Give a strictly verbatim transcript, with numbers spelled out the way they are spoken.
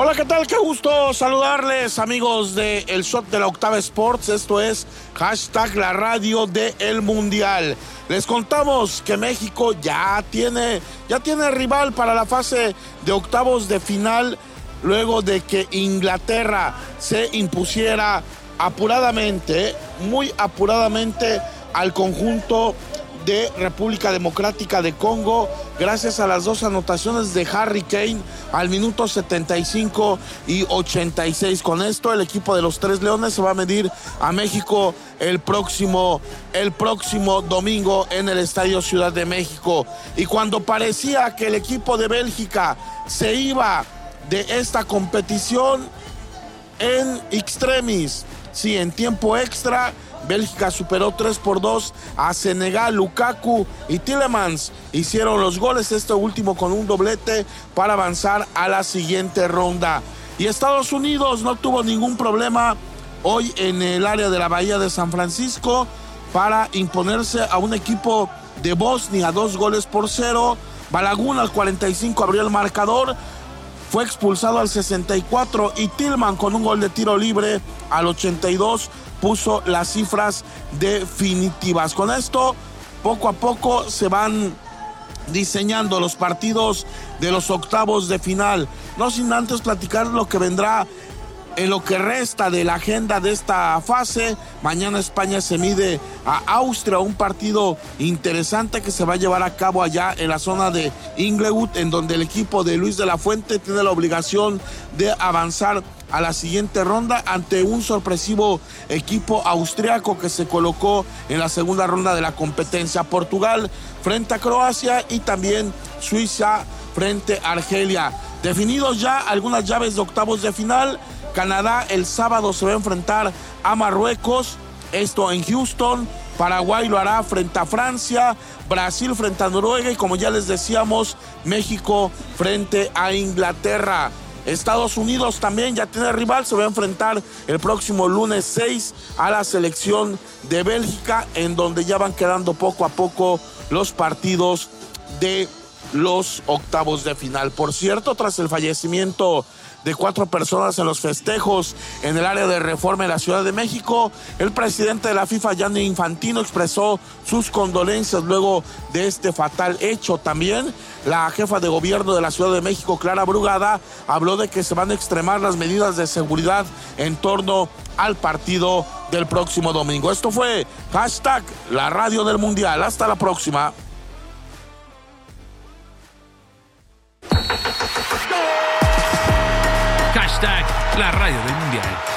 Hola, ¿qué tal? Qué gusto saludarles, amigos de El Shot de la Octava Sports. Esto es hashtag la radio del Mundial. Les contamos que México ya tiene, ya tiene rival para la fase de octavos de final, luego de que Inglaterra se impusiera apuradamente, muy apuradamente al conjunto de República Democrática de Congo, gracias a las dos anotaciones de Harry Kane al minuto setenta y cinco y ochenta y seis. Con esto, el equipo de los Tres Leones se va a medir a México el próximo, el próximo domingo en el Estadio Ciudad de México. Y cuando parecía que el equipo de Bélgica se iba de esta competición, en extremis, sí, en tiempo extra, Bélgica superó tres por dos a Senegal. Lukaku y Tielemans hicieron los goles, este último con un doblete para avanzar a la siguiente ronda. Y Estados Unidos no tuvo ningún problema hoy en el área de la Bahía de San Francisco para imponerse a un equipo de Bosnia, dos goles por cero. Balagun al cuarenta y cinco abrió el marcador, fue expulsado al sesenta y cuatro y Tillman con un gol de tiro libre al ochenta y dos puso las cifras definitivas. Con esto, poco a poco se van diseñando los partidos de los octavos de final. No sin antes platicar lo que vendrá en lo que resta de la agenda de esta fase. Mañana España se mide a Austria, un partido interesante que se va a llevar a cabo allá en la zona de Inglewood, en donde el equipo de Luis de la Fuente tiene la obligación de avanzar a la siguiente ronda ante un sorpresivo equipo austriaco que se colocó en la segunda ronda de la competencia. Portugal frente a Croacia y también Suiza frente a Argelia. Definidos ya algunas llaves de octavos de final. Canadá el sábado se va a enfrentar a Marruecos, esto en Houston. Paraguay lo hará frente a Francia, Brasil frente a Noruega y, como ya les decíamos, México frente a Inglaterra. Estados Unidos también ya tiene rival, se va a enfrentar el próximo lunes seis a la selección de Bélgica, en donde ya van quedando poco a poco los partidos de los octavos de final. Por cierto, tras el fallecimiento de cuatro personas en los festejos en el área de Reforma en la Ciudad de México, el presidente de la FIFA, Gianni Infantino, expresó sus condolencias luego de este fatal hecho. También la jefa de gobierno de la Ciudad de México, Clara Brugada, habló de que se van a extremar las medidas de seguridad en torno al partido del próximo domingo. Esto fue hashtag la radio del Mundial. Hasta la próxima. Hashtag la radio del Mundial.